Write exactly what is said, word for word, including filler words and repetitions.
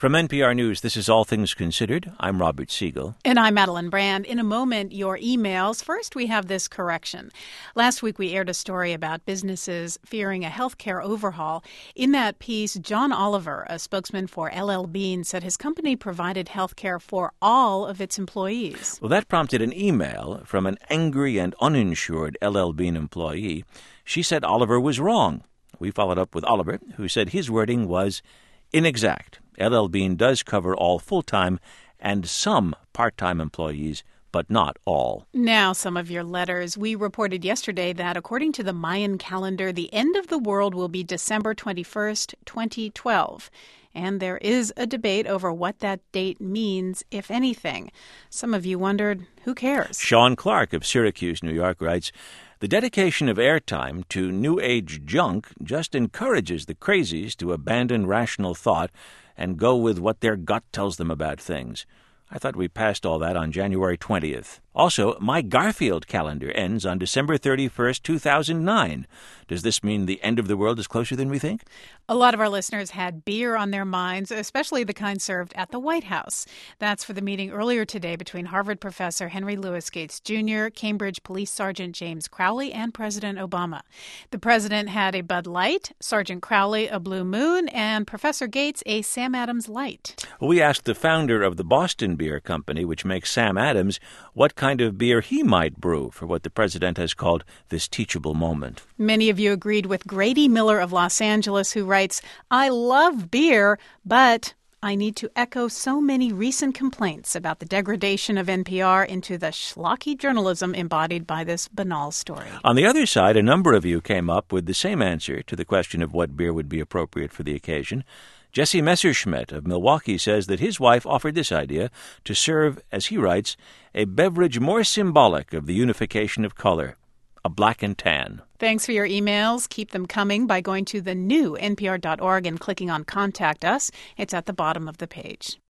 From N P R News, this is All Things Considered. I'm Robert Siegel. And I'm Madeline Brand. In a moment, your emails. First, we have this correction. Last week, we aired a story about businesses fearing a healthcare overhaul. In that piece, John Oliver, a spokesman for L L Bean, said his company provided healthcare for all of its employees. Well, that prompted an email from an angry and uninsured L L Bean employee. She said Oliver was wrong. We followed up with Oliver, who said his wording was inexact. L L Bean does cover all full-time and some part-time employees, but not all. Now, some of your letters. We reported yesterday that according to the Mayan calendar, the end of the world will be December twenty-first, twenty twelve. And there is a debate over what that date means, if anything. Some of you wondered, who cares? Sean Clark of Syracuse, New York, writes, the dedication of airtime to New Age junk just encourages the crazies to abandon rational thought and go with what their gut tells them about things. I thought we passed all that on January twentieth. Also, my Garfield calendar ends on December thirty-first, two thousand nine. Does this mean the end of the world is closer than we think? A lot of our listeners had beer on their minds, especially the kind served at the White House. That's for the meeting earlier today between Harvard professor Henry Louis Gates Junior, Cambridge Police Sergeant James Crowley, and President Obama. The president had a Bud Light, Sergeant Crowley a Blue Moon, and Professor Gates a Sam Adams Light. We asked the founder of the Boston Beer Company, which makes Sam Adams, what kind of beer he might brew for what the president has called this teachable moment. Many of you agreed with Grady Miller of Los Angeles, who writes, I love beer, but I need to echo so many recent complaints about the degradation of N P R into the schlocky journalism embodied by this banal story. On the other side, a number of you came up with the same answer to the question of what beer would be appropriate for the occasion. Jesse Messerschmidt of Milwaukee says that his wife offered this idea to serve, as he writes, a beverage more symbolic of the unification of color, a black and tan. Thanks for your emails. Keep them coming by going to the new N P R dot org and clicking on Contact Us. It's at the bottom of the page.